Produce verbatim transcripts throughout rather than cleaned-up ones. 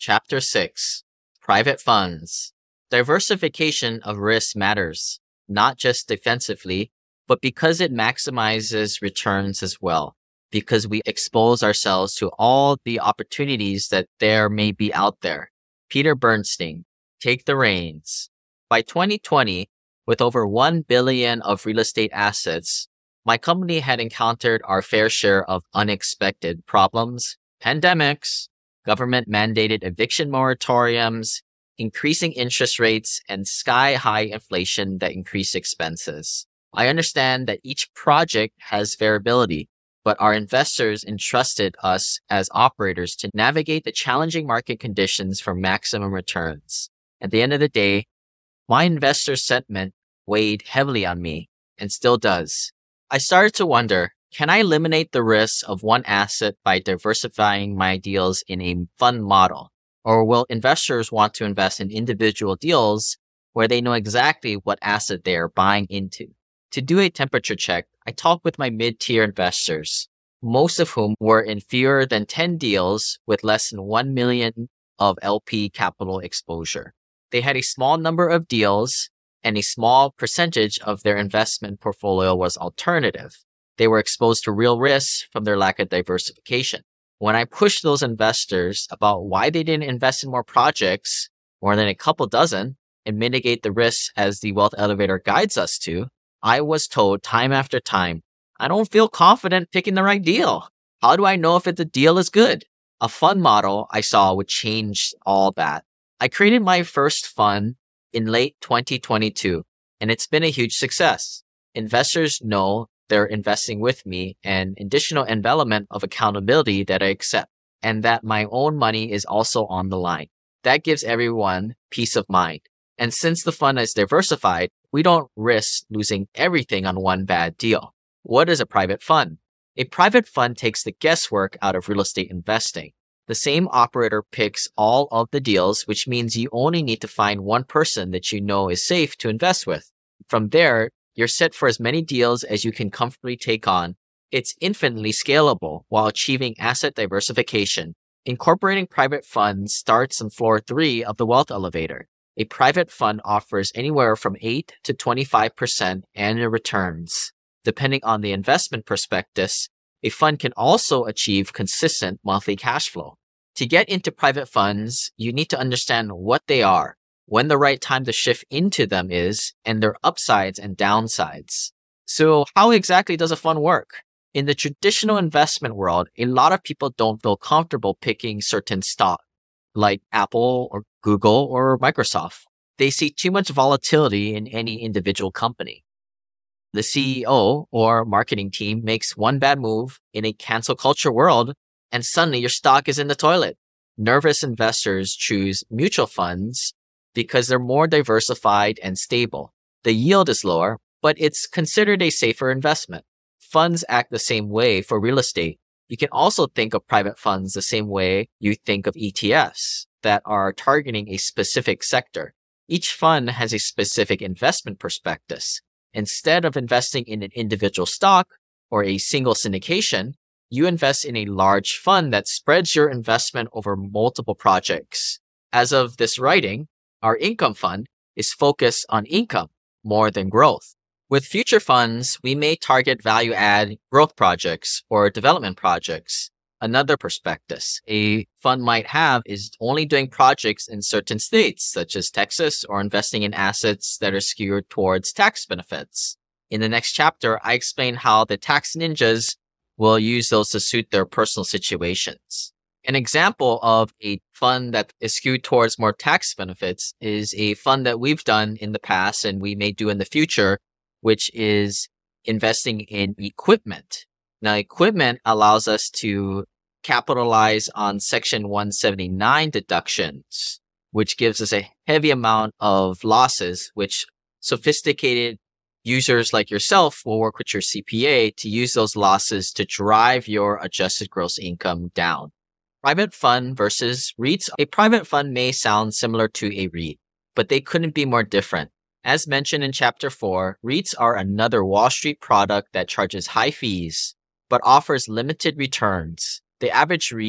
Chapter six. Private Funds. Diversification of risk matters, not just defensively, but because it maximizes returns as well, because we expose ourselves to all the opportunities that there may be out there. Peter Bernstein, take the reins. By twenty twenty, with over one billion dollars of real estate assets, my company had encountered our fair share of unexpected problems, pandemics, government-mandated eviction moratoriums, increasing interest rates, and sky-high inflation that increased expenses. I understand that each project has variability, but our investors entrusted us as operators to navigate the challenging market conditions for maximum returns. At the end of the day, my investor sentiment weighed heavily on me, and still does. I started to wonder, can I eliminate the risks of one asset by diversifying my deals in a fund model? Or will investors want to invest in individual deals where they know exactly what asset they are buying into? To do a temperature check, I talked with my mid-tier investors, most of whom were in fewer than ten deals with less than one million dollars of L P capital exposure. They had a small number of deals, and a small percentage of their investment portfolio was alternative. They were exposed to real risks from their lack of diversification. When I pushed those investors about why they didn't invest in more projects, more than a couple dozen, and mitigate the risks as the Wealth Elevator guides us to, I was told time after time, I don't feel confident picking the right deal. How do I know if the deal is good? A fund model I saw would change all that. I created my first fund in late twenty twenty-two, and it's been a huge success. Investors know they're investing with me, and additional envelopment of accountability that I accept, and that my own money is also on the line. That gives everyone peace of mind. And since the fund is diversified, we don't risk losing everything on one bad deal. What is a private fund? A private fund takes the guesswork out of real estate investing. The same operator picks all of the deals, which means you only need to find one person that you know is safe to invest with. From there, you're set for as many deals as you can comfortably take on. It's infinitely scalable while achieving asset diversification. Incorporating private funds starts on floor three of the Wealth Elevator. A private fund offers anywhere from eight to twenty-five percent annual returns. Depending on the investment prospectus, a fund can also achieve consistent monthly cash flow. To get into private funds, you need to understand what they are, when the right time to shift into them is, and their upsides and downsides. So how exactly does a fund work? In the traditional investment world, a lot of people don't feel comfortable picking certain stocks, like Apple or Google or Microsoft. They see too much volatility in any individual company. The C E O or marketing team makes one bad move in a cancel culture world, and suddenly your stock is in the toilet. Nervous investors choose mutual funds because they're more diversified and stable. The yield is lower, but it's considered a safer investment. Funds act the same way for real estate. You can also think of private funds the same way you think of E T Fs that are targeting a specific sector. Each fund has a specific investment prospectus. Instead of investing in an individual stock or a single syndication, you invest in a large fund that spreads your investment over multiple projects. As of this writing, our income fund is focused on income more than growth. With future funds, we may target value-add growth projects or development projects. Another prospectus a fund might have is only doing projects in certain states, such as Texas, or investing in assets that are skewed towards tax benefits. In the next chapter, I explain how the tax ninjas will use those to suit their personal situations. An example of a fund that is skewed towards more tax benefits is a fund that we've done in the past and we may do in the future, which is investing in equipment. Now, equipment allows us to capitalize on Section one seventy-nine deductions, which gives us a heavy amount of losses, which sophisticated users like yourself will work with your C P A to use those losses to drive your adjusted gross income down. Private fund versus REITs. A private fund may sound similar to a REIT, but they couldn't be more different. As mentioned in Chapter four, REITs are another Wall Street product that charges high fees, but offers limited returns. The average REIT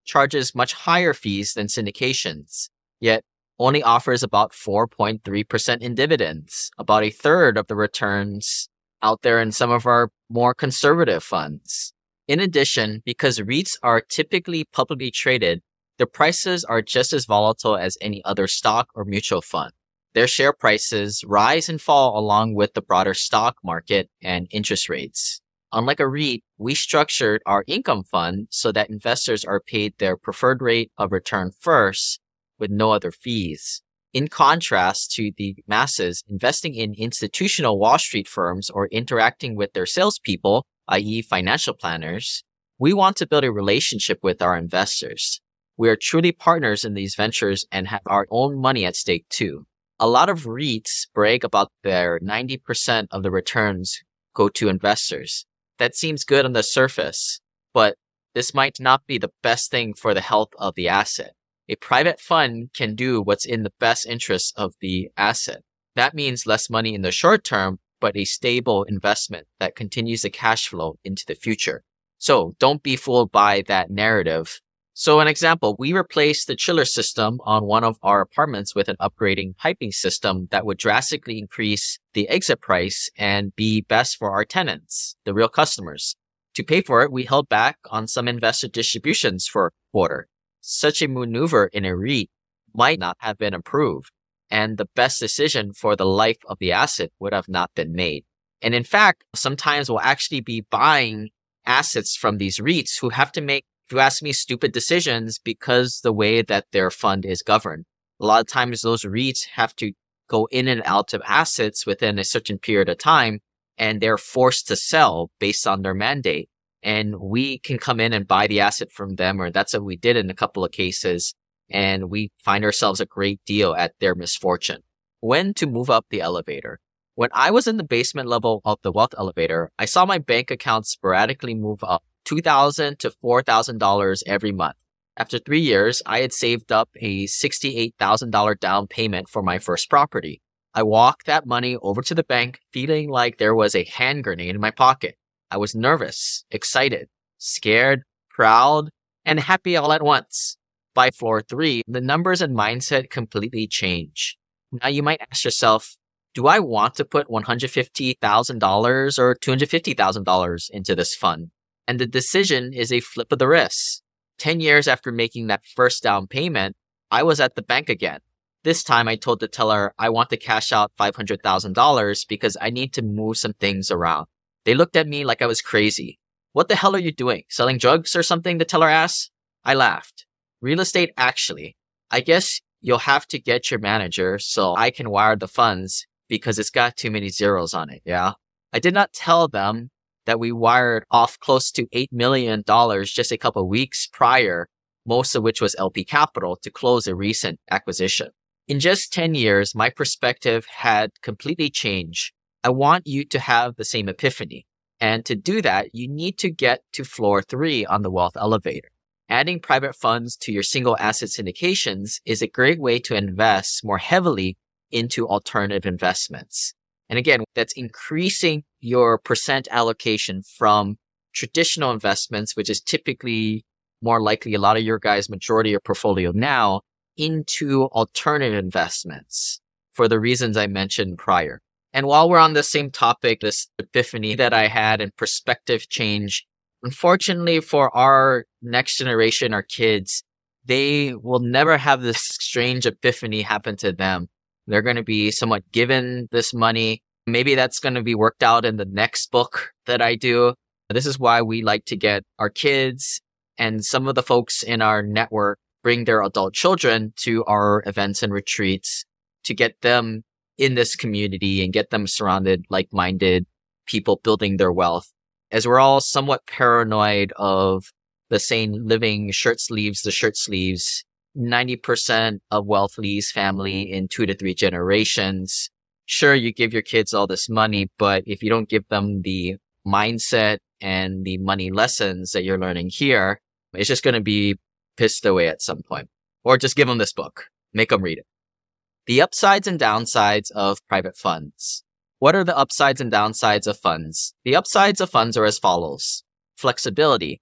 charges much higher fees than syndications, yet only offers about four point three percent in dividends, about a third of the returns out there in some of our more conservative funds. In addition, because REITs are typically publicly traded, their prices are just as volatile as any other stock or mutual fund. Their share prices rise and fall along with the broader stock market and interest rates. Unlike a REIT, we structured our income fund so that investors are paid their preferred rate of return first with no other fees. In contrast to the masses investing in institutional Wall Street firms or interacting with their salespeople, that is financial planners, we want to build a relationship with our investors. We are truly partners in these ventures and have our own money at stake too. A lot of REITs brag about their ninety percent of the returns go to investors. That seems good on the surface, but this might not be the best thing for the health of the asset. A private fund can do what's in the best interest of the asset. That means less money in the short term, but a stable investment that continues the cash flow into the future. So don't be fooled by that narrative. So an example, we replaced the chiller system on one of our apartments with an upgrading piping system that would drastically increase the exit price and be best for our tenants, the real customers. To pay for it, we held back on some investor distributions for a quarter. Such a maneuver in a REIT might not have been approved, and the best decision for the life of the asset would have not been made. And in fact, sometimes we'll actually be buying assets from these REITs who have to make, if you ask me, stupid decisions because the way that their fund is governed. A lot of times those REITs have to go in and out of assets within a certain period of time, and they're forced to sell based on their mandate. And we can come in and buy the asset from them, or that's what we did in a couple of cases, and we find ourselves a great deal at their misfortune. When to move up the elevator? When I was in the basement level of the wealth elevator, I saw my bank account sporadically move up two thousand dollars to four thousand dollars every month. After three years, I had saved up a sixty-eight thousand dollars down payment for my first property. I walked that money over to the bank feeling like there was a hand grenade in my pocket. I was nervous, excited, scared, proud, and happy all at once. By floor three, the numbers and mindset completely change. Now you might ask yourself, do I want to put one hundred fifty thousand dollars or two hundred fifty thousand dollars into this fund? And the decision is a flip of the wrist. Ten years after making that first down payment, I was at the bank again. This time I told the teller I want to cash out five hundred thousand dollars because I need to move some things around. They looked at me like I was crazy. What the hell are you doing? Selling drugs or something? The teller asked. I laughed. Real estate actually. I guess you'll have to get your manager so I can wire the funds because it's got too many zeros on it, yeah? I did not tell them that we wired off close to eight million dollars just a couple of weeks prior, most of which was L P Capital, to close a recent acquisition. In just ten years, my perspective had completely changed. I want you to have the same epiphany. And to do that, you need to get to floor three on the wealth elevator. Adding private funds to your single asset syndications is a great way to invest more heavily into alternative investments. And again, that's increasing your percent allocation from traditional investments, which is typically more likely a lot of your guys' majority of your portfolio now, into alternative investments for the reasons I mentioned prior. And while we're on the same topic, this epiphany that I had and perspective change, unfortunately for our next generation, our kids, they will never have this strange epiphany happen to them. They're going to be somewhat given this money. Maybe that's going to be worked out in the next book that I do. This is why we like to get our kids and some of the folks in our network bring their adult children to our events and retreats to get them in this community and get them surrounded like-minded people building their wealth. As we're all somewhat paranoid of the saying, living shirt sleeves to shirt sleeves, ninety percent of wealth leaves family in two to three generations. Sure, you give your kids all this money, but if you don't give them the mindset and the money lessons that you're learning here, it's just going to be pissed away at some point. Or just give them this book. Make them read it. The upsides and downsides of private funds. What are the upsides and downsides of funds? The upsides of funds are as follows. Flexibility.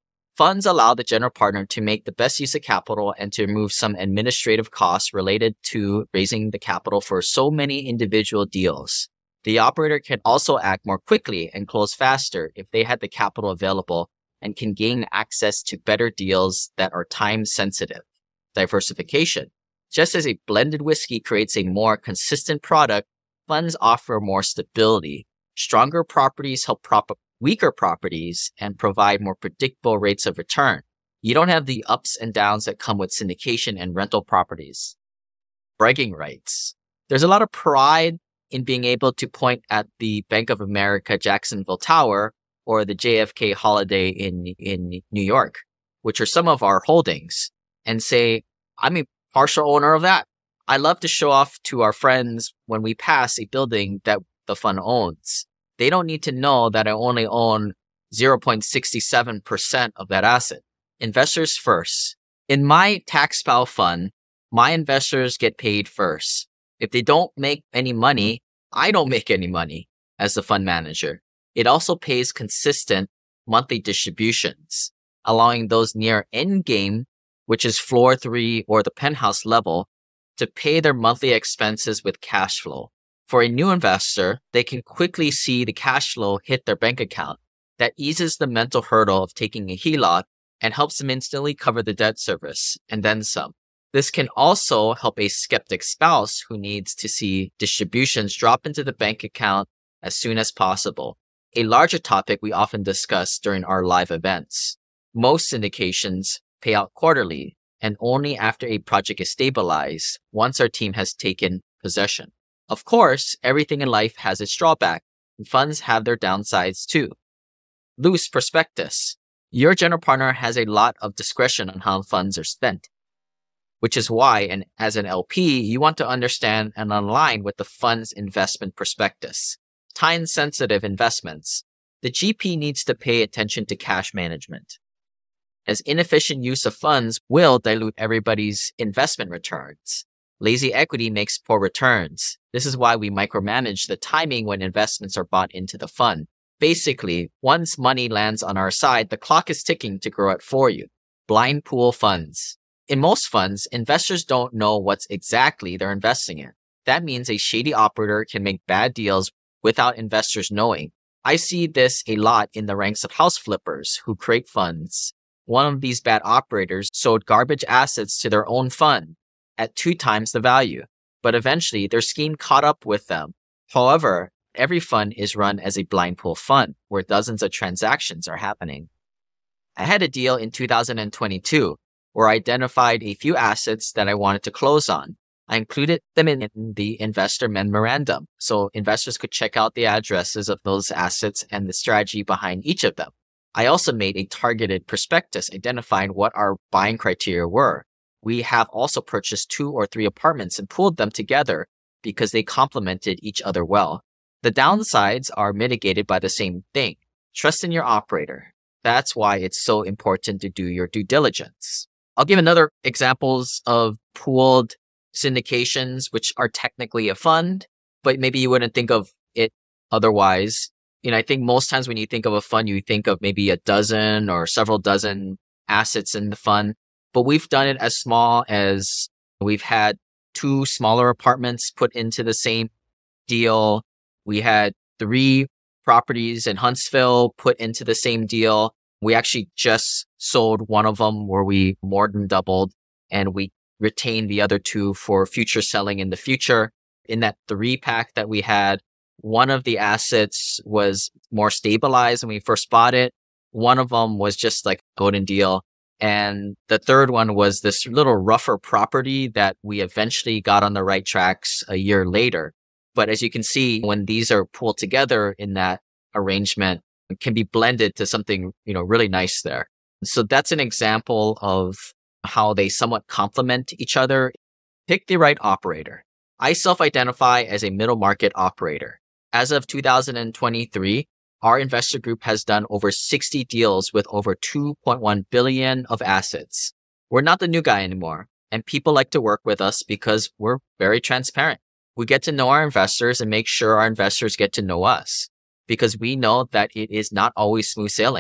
Funds allow the general partner to make the best use of capital and to remove some administrative costs related to raising the capital for so many individual deals. The operator can also act more quickly and close faster if they had the capital available and can gain access to better deals that are time sensitive. Diversification. Just as a blended whiskey creates a more consistent product, funds offer more stability. Stronger properties help prop up weaker properties and provide more predictable rates of return. You don't have the ups and downs that come with syndication and rental properties. Bragging rights. There's a lot of pride in being able to point at the Bank of America Jacksonville Tower or the J F K Holiday in, in New York, which are some of our holdings, and say, I'm a partial owner of that. I love to show off to our friends when we pass a building that the fund owns. They don't need to know that I only own zero point six seven percent of that asset. Investors first. In my tax-pile fund, my investors get paid first. If they don't make any money, I don't make any money as the fund manager. It also pays consistent monthly distributions, allowing those near end game, which is floor three or the penthouse level, to pay their monthly expenses with cash flow. For a new investor, they can quickly see the cash flow hit their bank account. That eases the mental hurdle of taking a H E L O C and helps them instantly cover the debt service and then some. This can also help a skeptic spouse who needs to see distributions drop into the bank account as soon as possible, a larger topic we often discuss during our live events. Most syndications pay out quarterly and only after a project is stabilized once our team has taken possession. Of course, everything in life has its drawback, and funds have their downsides too. Loose prospectus. Your general partner has a lot of discretion on how funds are spent, which is why, and as an L P, you want to understand and align with the fund's investment prospectus. Time-sensitive investments. The G P needs to pay attention to cash management, as inefficient use of funds will dilute everybody's investment returns. Lazy equity makes poor returns. This is why we micromanage the timing when investments are bought into the fund. Basically, once money lands on our side, the clock is ticking to grow it for you. Blind pool funds. In most funds, investors don't know what's exactly they're investing in. That means a shady operator can make bad deals without investors knowing. I see this a lot in the ranks of house flippers who create funds. One of these bad operators sold garbage assets to their own fund at two times the value, but eventually their scheme caught up with them. However, every fund is run as a blind pool fund where dozens of transactions are happening. I had a deal in two thousand twenty-two where I identified a few assets that I wanted to close on. I included them in the investor memorandum so investors could check out the addresses of those assets and the strategy behind each of them. I also made a targeted prospectus identifying what our buying criteria were. We have also purchased two or three apartments and pooled them together because they complemented each other well. The downsides are mitigated by the same thing. Trust in your operator. That's why it's so important to do your due diligence. I'll give another examples of pooled syndications, which are technically a fund, but maybe you wouldn't think of it otherwise. You know, I think most times when you think of a fund, you think of maybe a dozen or several dozen assets in the fund, but we've done it as small as we've had two smaller apartments put into the same deal. We had three properties in Huntsville put into the same deal. We actually just sold one of them where we more than doubled, and we retained the other two for future selling in the future. In that three pack that we had, one of the assets was more stabilized when we first bought it. One of them was just like a golden deal. And the third one was this little rougher property that we eventually got on the right tracks a year later. But as you can see, when these are pulled together in that arrangement, it can be blended to something, you know, really nice there. So that's an example of how they somewhat complement each other. Pick the right operator. I self-identify as a middle market operator. As of two thousand twenty-three, our investor group has done over sixty deals with over two point one billion of assets. We're not the new guy anymore, and people like to work with us because we're very transparent. We get to know our investors and make sure our investors get to know us, because we know that it is not always smooth sailing.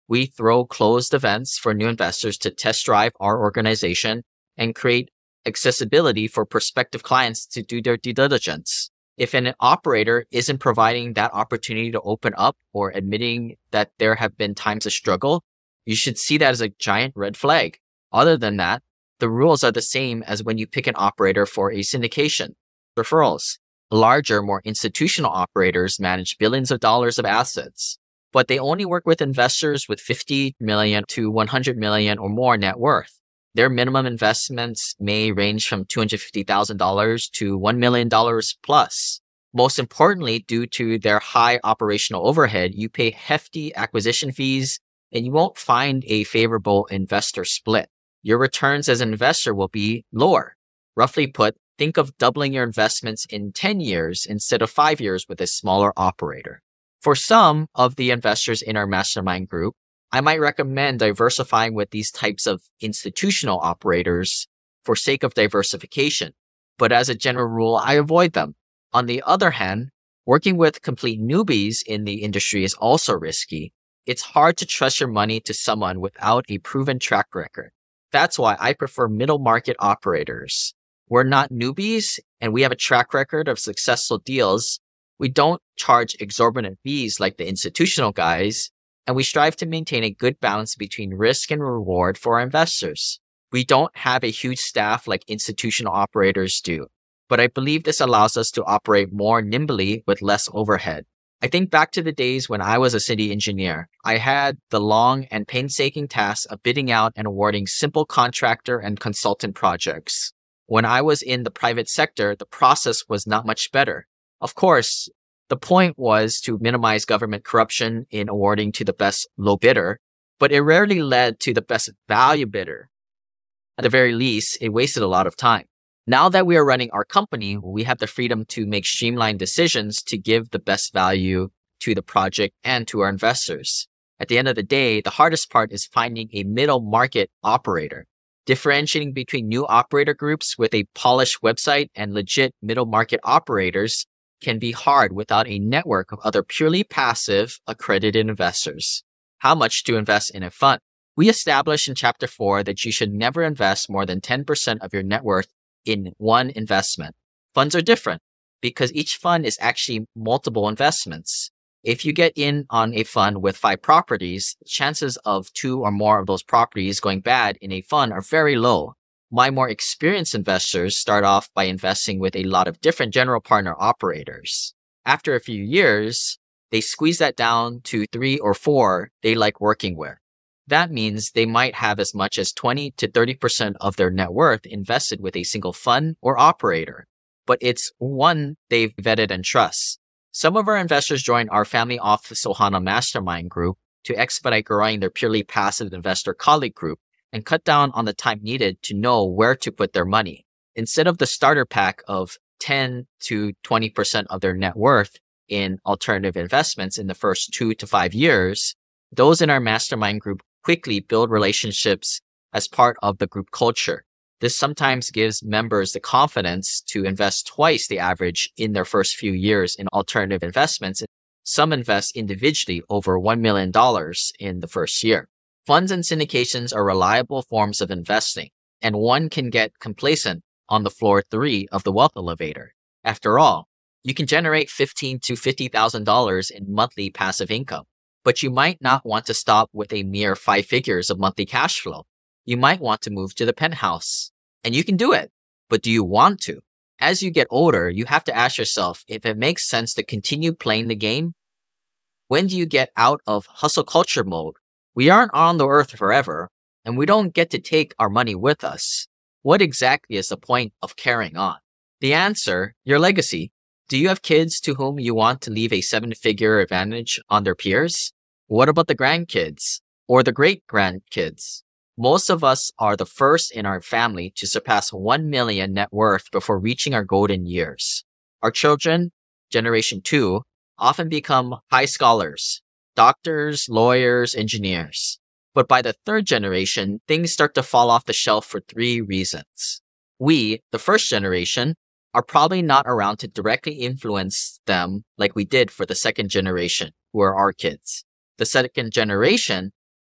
We throw closed events for new investors to test drive our organization and create accessibility for prospective clients to do their due diligence. If an operator isn't providing that opportunity to open up or admitting that there have been times of struggle, you should see that as a giant red flag. Other than that, the rules are the same as when you pick an operator for a syndication. Referrals. Larger, more institutional operators manage billions of dollars of assets, but they only work with investors with fifty million to one hundred million or more net worth. Their minimum investments may range from two hundred fifty thousand dollars to one million dollars plus. Most importantly, due to their high operational overhead, you pay hefty acquisition fees and you won't find a favorable investor split. Your returns as an investor will be lower. Roughly put, think of doubling your investments in ten years instead of five years with a smaller operator. For some of the investors in our mastermind group, I might recommend diversifying with these types of institutional operators for sake of diversification. But as a general rule, I avoid them. On the other hand, working with complete newbies in the industry is also risky. It's hard to trust your money to someone without a proven track record. That's why I prefer middle market operators. We're not newbies and we have a track record of successful deals. We don't charge exorbitant fees like the institutional guys, and we strive to maintain a good balance between risk and reward for our investors. We don't have a huge staff like institutional operators do, but I believe this allows us to operate more nimbly with less overhead. I think back to the days when I was a city engineer. I had the long and painstaking task of bidding out and awarding simple contractor and consultant projects. When I was in the private sector, the process was not much better. Of course, the point was to minimize government corruption in awarding to the best low bidder, but it rarely led to the best value bidder. At the very least, it wasted a lot of time. Now that we are running our company, we have the freedom to make streamlined decisions to give the best value to the project and to our investors. At the end of the day, the hardest part is finding a middle market operator. Differentiating between new operator groups with a polished website and legit middle market operators can be hard without a network of other purely passive, accredited investors. How much to invest in a fund? We established in Chapter four that you should never invest more than ten percent of your net worth in one investment. Funds are different because each fund is actually multiple investments. If you get in on a fund with five properties, chances of two or more of those properties going bad in a fund are very low. My more experienced investors start off by investing with a lot of different general partner operators. After a few years, they squeeze that down to three or four they like working with. That means they might have as much as twenty to thirty percent of their net worth invested with a single fund or operator, but it's one they've vetted and trust. Some of our investors join our Family Office Ohana Mastermind group to expedite growing their purely passive investor colleague group and cut down on the time needed to know where to put their money. Instead of the starter pack of ten to twenty percent of their net worth in alternative investments in the first two to five years, those in our mastermind group quickly build relationships as part of the group culture. This sometimes gives members the confidence to invest twice the average in their first few years in alternative investments. Some invest individually over one million dollars in the first year. Funds and syndications are reliable forms of investing, and one can get complacent on the floor three of the wealth elevator. After all, you can generate fifteen thousand to fifty thousand dollars in monthly passive income. But you might not want to stop with a mere five figures of monthly cash flow. You might want to move to the penthouse. And you can do it. But do you want to? As you get older, you have to ask yourself if it makes sense to continue playing the game. When do you get out of hustle culture mode? We aren't on the earth forever, and we don't get to take our money with us. What exactly is the point of carrying on? The answer, your legacy. Do you have kids to whom you want to leave a seven-figure advantage on their peers? What about the grandkids or the great-grandkids? Most of us are the first in our family to surpass one million net worth before reaching our golden years. Our children, generation two, often become high scholars, doctors, lawyers, engineers. But by the third generation, things start to fall off the shelf for three reasons. We, the first generation, are probably not around to directly influence them like we did for the second generation, who are our kids. The second generation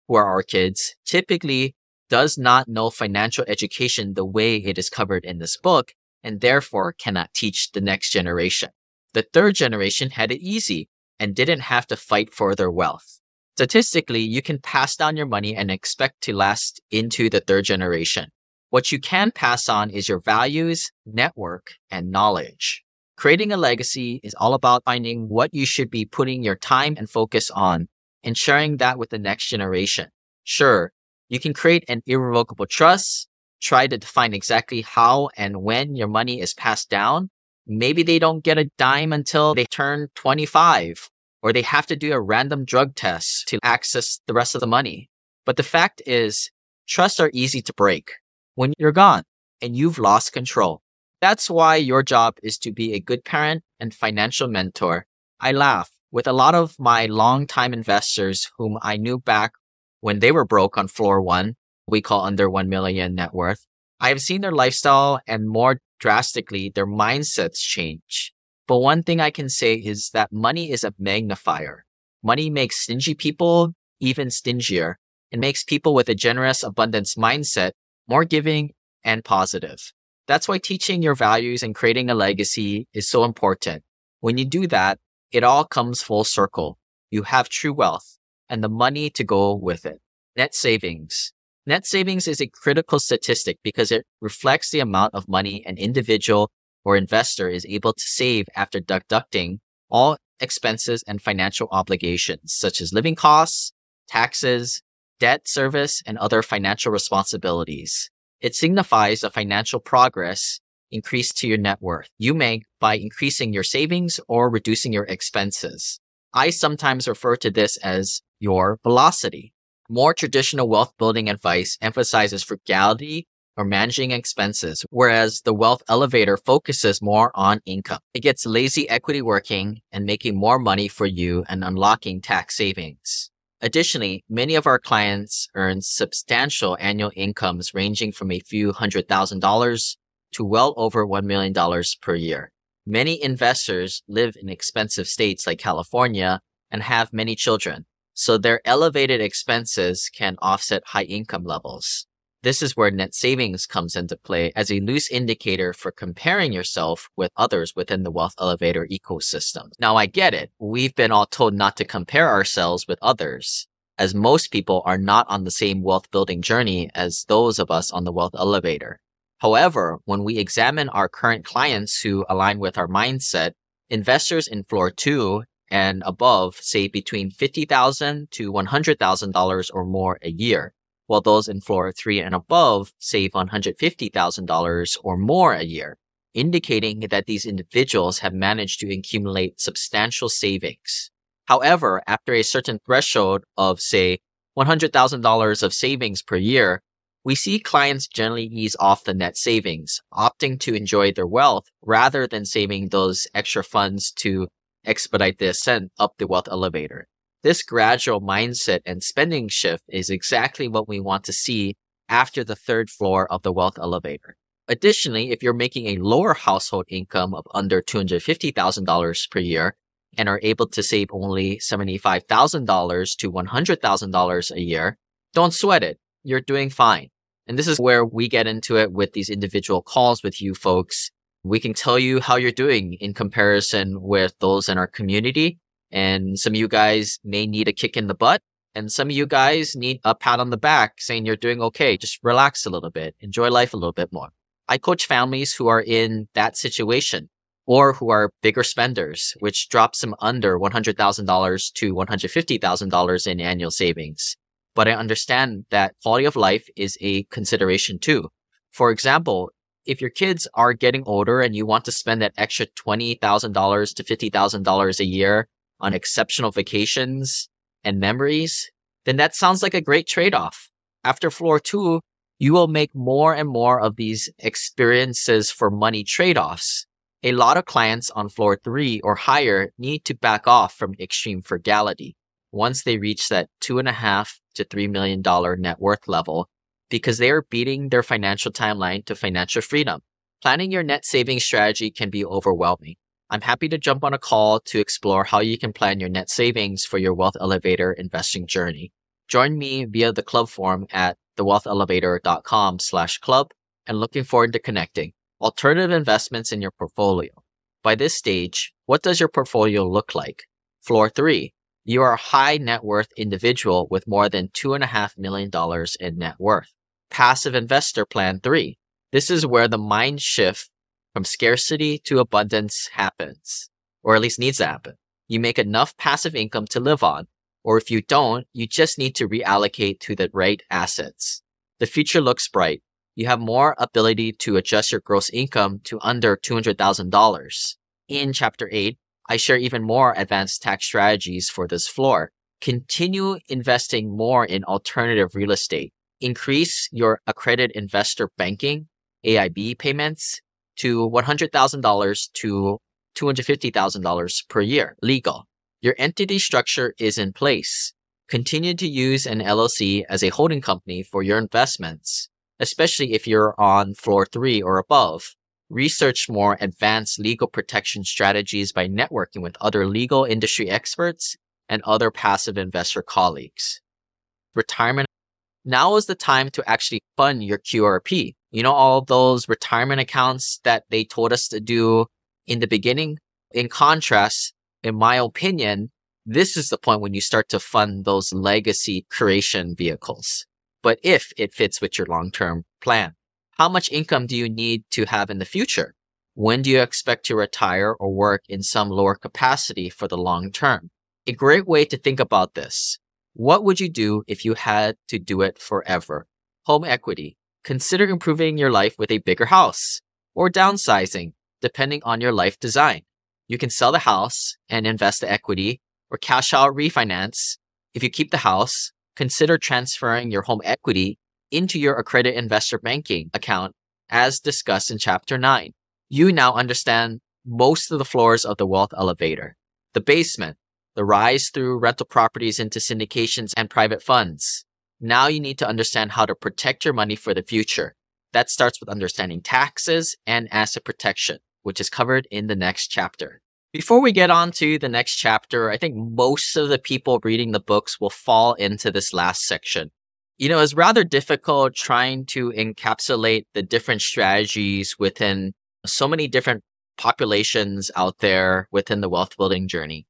who are our kids, typically does not know financial education the way it is covered in this book, and therefore cannot teach the next generation. The third generation had it easy and didn't have to fight for their wealth. Statistically, you can pass down your money and expect to last into the third generation. What you can pass on is your values, network, and knowledge. Creating a legacy is all about finding what you should be putting your time and focus on and sharing that with the next generation. Sure, you can create an irrevocable trust, try to define exactly how and when your money is passed down. Maybe they don't get a dime until they turn twenty-five, or they have to do a random drug test to access the rest of the money. But the fact is, trusts are easy to break when you're gone and you've lost control. That's why your job is to be a good parent and financial mentor. I laugh with a lot of my longtime investors whom I knew back when they were broke on floor one, we call under one million net worth. I have seen their lifestyle and more drastically, their mindsets change. But one thing I can say is that money is a magnifier. Money makes stingy people even stingier and makes people with a generous abundance mindset more giving and positive. That's why teaching your values and creating a legacy is so important. When you do that, it all comes full circle. You have true wealth and the money to go with it. Net savings. Net savings is a critical statistic because it reflects the amount of money an individual or investor is able to save after deducting all expenses and financial obligations, such as living costs, taxes, debt service, and other financial responsibilities. It signifies the financial progress increased to your net worth you make by increasing your savings or reducing your expenses. I sometimes refer to this as your velocity. More traditional wealth building advice emphasizes frugality or managing expenses, whereas the wealth elevator focuses more on income. It gets lazy equity working and making more money for you and unlocking tax savings. Additionally, many of our clients earn substantial annual incomes ranging from a few hundred thousand dollars to well over one million dollars per year. Many investors live in expensive states like California and have many children, so their elevated expenses can offset high income levels. This is where net savings comes into play as a loose indicator for comparing yourself with others within the wealth elevator ecosystem. Now, I get it. We've been all told not to compare ourselves with others, as most people are not on the same wealth building journey as those of us on the wealth elevator. However, when we examine our current clients who align with our mindset, investors in floor two and above save between fifty thousand dollars to one hundred thousand dollars or more a year, while those in floor three and above save one hundred fifty thousand dollars or more a year, indicating that these individuals have managed to accumulate substantial savings. However, after a certain threshold of, say, one hundred thousand dollars of savings per year, we see clients generally ease off the net savings, opting to enjoy their wealth rather than saving those extra funds to expedite the ascent up the wealth elevator. This gradual mindset and spending shift is exactly what we want to see after the third floor of the wealth elevator. Additionally, if you're making a lower household income of under two hundred fifty thousand dollars per year and are able to save only seventy-five thousand dollars to one hundred thousand dollars a year, don't sweat it. You're doing fine. And this is where we get into it with these individual calls with you folks. We can tell you how you're doing in comparison with those in our community. And some of you guys may need a kick in the butt. And some of you guys need a pat on the back saying you're doing okay. Just relax a little bit. Enjoy life a little bit more. I coach families who are in that situation or who are bigger spenders, which drops them under one hundred thousand dollars to one hundred fifty thousand dollars in annual savings. But I understand that quality of life is a consideration too. For example, if your kids are getting older and you want to spend that extra twenty thousand dollars to fifty thousand dollars a year on exceptional vacations and memories, then that sounds like a great trade-off. After floor two, you will make more and more of these experiences for money trade-offs. A lot of clients on floor three or higher need to back off from extreme frugality once they reach that two and a half to three million dollar net worth level because they are beating their financial timeline to financial freedom. Planning your net savings strategy can be overwhelming. I'm happy to jump on a call to explore how you can plan your net savings for your wealth elevator investing journey. Join me via the club form at thewealthelevator.com slash club and looking forward to connecting. Alternative investments in your portfolio. By this stage, what does your portfolio look like? Floor three, you are a high net worth individual with more than two point five million dollars in net worth. Passive investor plan three. This is where the mind shift from scarcity to abundance happens, or at least needs to happen. You make enough passive income to live on, or if you don't, you just need to reallocate to the right assets. The future looks bright. You have more ability to adjust your gross income to under two hundred thousand dollars. In Chapter eight, I share even more advanced tax strategies for this floor. Continue investing more in alternative real estate. Increase your accredited investor banking, A I B payments, to one hundred thousand dollars to two hundred fifty thousand dollars per year, legal. Your entity structure is in place. Continue to use an L L C as a holding company for your investments, especially if you're on floor three or above. Research more advanced legal protection strategies by networking with other legal industry experts and other passive investor colleagues. Retirement. Now is the time to actually fund your Q R P. You know, all those retirement accounts that they told us to do in the beginning? In contrast, in my opinion, this is the point when you start to fund those legacy creation vehicles. But if it fits with your long-term plan, how much income do you need to have in the future? When do you expect to retire or work in some lower capacity for the long term? A great way to think about this. What would you do if you had to do it forever? Home equity. Consider improving your life with a bigger house or downsizing, depending on your life design. You can sell the house and invest the equity or cash out refinance. If you keep the house, consider transferring your home equity into your accredited investor banking account as discussed in Chapter nine. You now understand most of the floors of the wealth elevator. The basement, the rise through rental properties into syndications and private funds. Now you need to understand how to protect your money for the future. That starts with understanding taxes and asset protection, which is covered in the next chapter. Before we get on to the next chapter, I think most of the people reading the books will fall into this last section. You know, it's rather difficult trying to encapsulate the different strategies within so many different populations out there within the wealth building journey,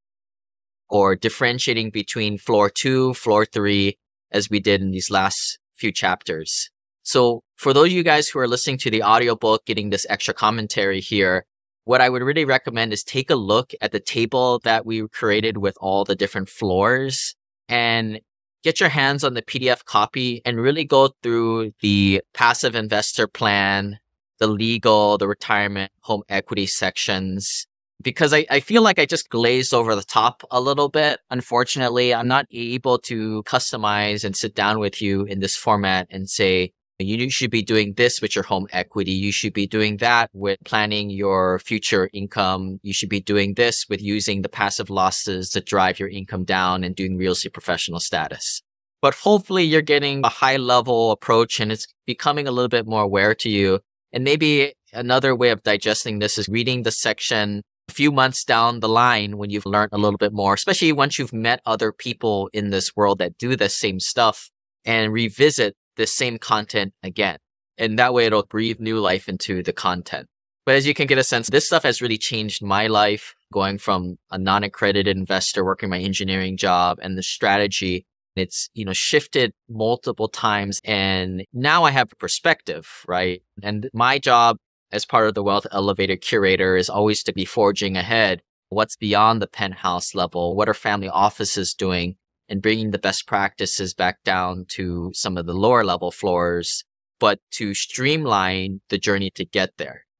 or differentiating between floor two, floor three, as we did in these last few chapters. So for those of you guys who are listening to the audiobook, getting this extra commentary here, what I would really recommend is take a look at the table that we created with all the different floors and get your hands on the P D F copy and really go through the passive investor plan, the legal, the retirement, home equity sections. Because I, I feel like I just glazed over the top a little bit. Unfortunately, I'm not able to customize and sit down with you in this format and say, you should be doing this with your home equity. You should be doing that with planning your future income. You should be doing this with using the passive losses to drive your income down and doing real estate professional status. But hopefully you're getting a high level approach and it's becoming a little bit more aware to you. And maybe another way of digesting this is reading the section a few months down the line when you've learned a little bit more, especially once you've met other people in this world that do the same stuff, and revisit the same content again. And that way it'll breathe new life into the content. But as you can get a sense, this stuff has really changed my life, going from a non-accredited investor working my engineering job and the strategy. It's, you know, shifted multiple times. And now I have a perspective, right? And my job as part of the Wealth Elevator Curator is always to be forging ahead. What's beyond the penthouse level? What are family offices doing? And bringing the best practices back down to some of the lower level floors, but to streamline the journey to get there.